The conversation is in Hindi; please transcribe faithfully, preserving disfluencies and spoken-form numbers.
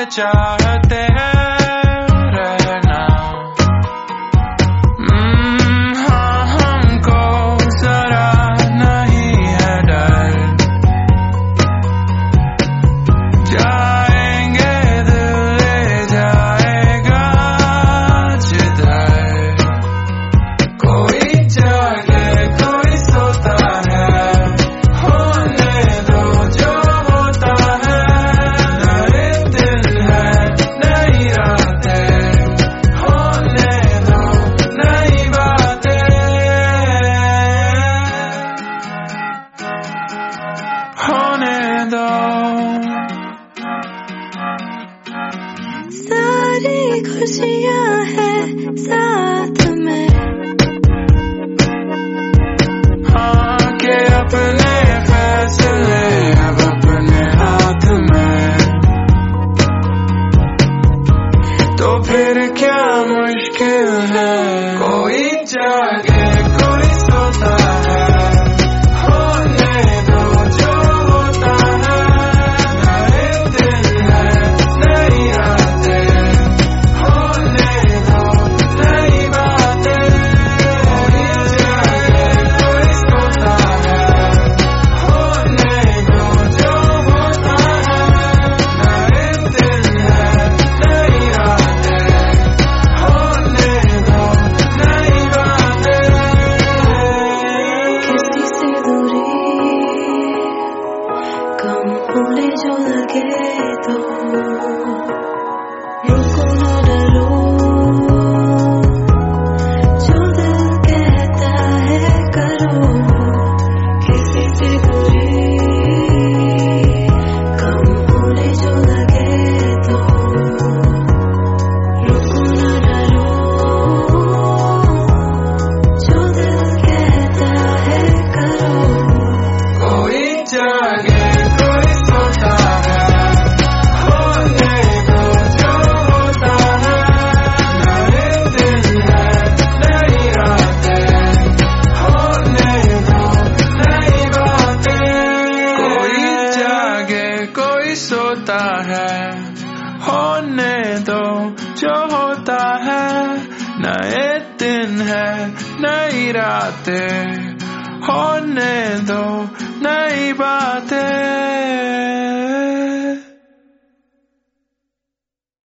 चाहते हैं रहना। हम्म, हाँ हमको जरा नहीं है डर, जाएंगे दिल ले जाएगा जिधर। कोई जागे कोई सोता है, होने दो जो होता है। नए दिन है नई रातें, होने दो नई बातें, होने दो। सारी खुशियाँ हैं साथ में, हाँ के अपने फैसले अब अपने हाथ में, तो फिर क्या मुश्किल है। कोई जागे कोई सोता है, होने दो जो होता है। नए दिन है नई रातें, होने दो नई बातें। कोई जागे कोई सोता है, होने दो जो होता है। नए दिन है नई रातें, होने दो नई बातें। किसी से दूरी कम होने जो लगे तो रुको न डरो, जो दिल कहता है करो। किसी से दूरी कम होने जो लगे तो रुको न डरो, जो दिल कहता है करो। कोई जागे कोई सोता है, होने दो जो होता है। नए दिन है नई रातें, होने दो नई बातें। कोई जागे कोई सोता है, होने दो जो होता है। नए दिन है नई रातें, होने दो नई बातें।